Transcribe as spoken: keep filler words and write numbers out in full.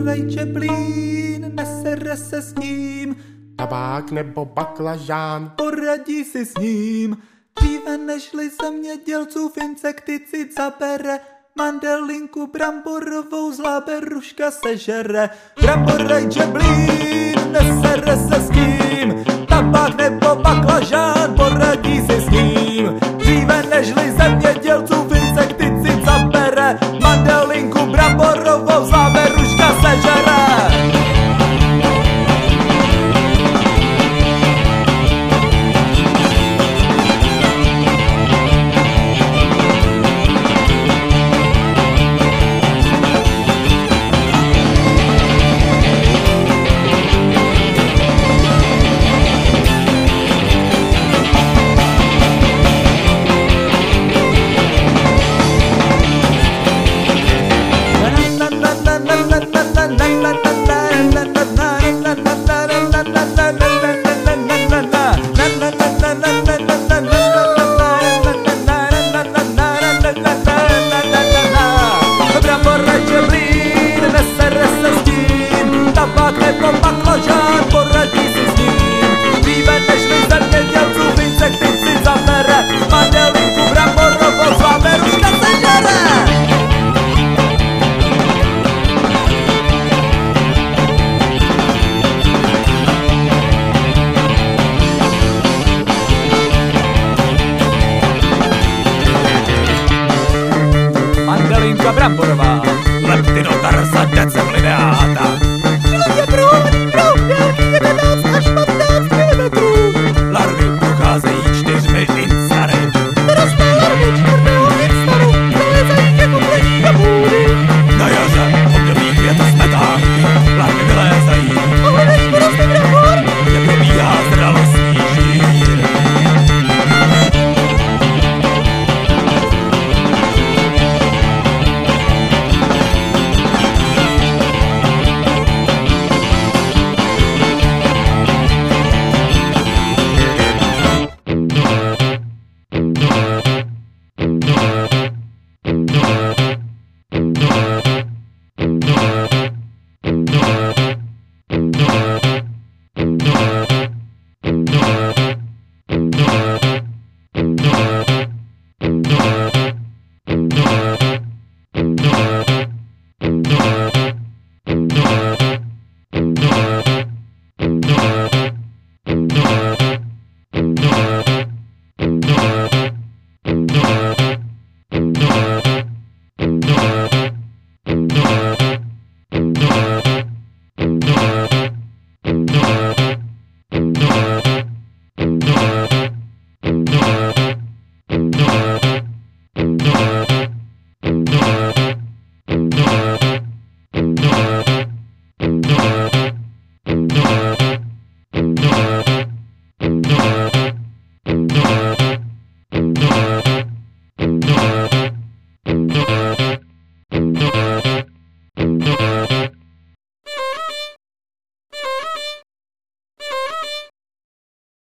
Bramborej čeplín, nesere se s tím. Tabák nebo baklažán, Poradí si s ním. Dříve nežli zemědělcův insekticid zabere. Mandelinku bramborovou zlá beruška sežere. Bramborej čeplín, nesere se s tím. Tabák nebo baklažán, poradí si s ním. Dříve nežli zemědělcův insekticid zabere. Mandelinku bramborovou zlá beruška sežere. Mandelinka bramborová, leptinotar za decemlina.